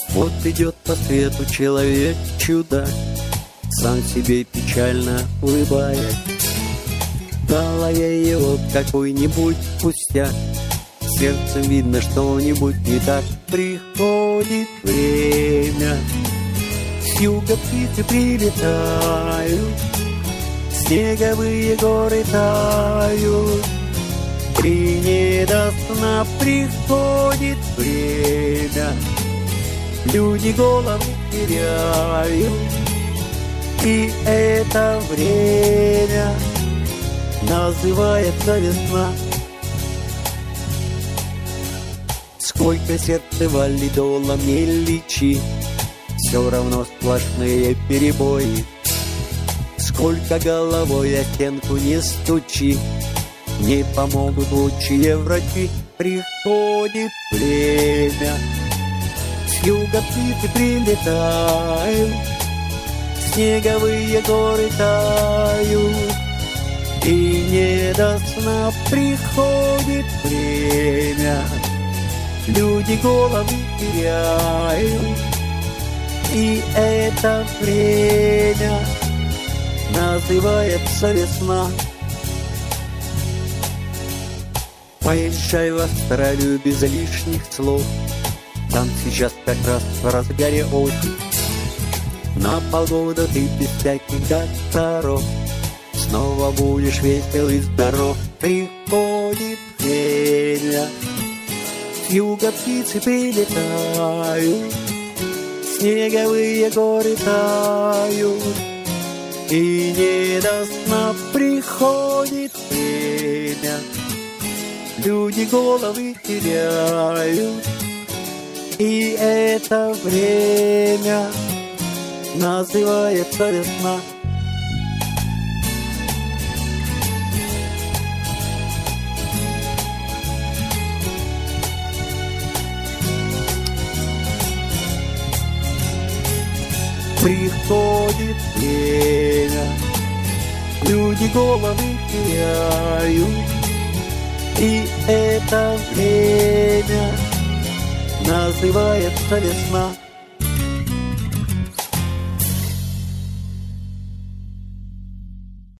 Вот идет по свету человек чудак, сам себе печально улыбаясь. В голове его какой-нибудь пустяк, сердцем видно что-нибудь не так. Приходит время, с юга птицы прилетают, снеговые горы тают. И не до сна приходит время, люди голову теряют. И это время называется весна. Сколько сердце валидола не лечи, все равно сплошные перебои. Сколько головой о стенку не стучи, не помогут лучшие врачи. Приходит время, с юга птицы прилетают, снеговые горы тают. И не до сна приходит время, люди головы теряют. И это время называется весна. Поезжай в Австралию без лишних слов, там сейчас как раз в разгаре осень. На погоду ты без всяких докторов снова будешь весел и здоров. Приходит время, с юга птицы прилетают, снеговые горы тают. И не до сна приходит время, люди головы теряют. И это время называется весна. Приходит время, люди головы теряют. И это время называется весна.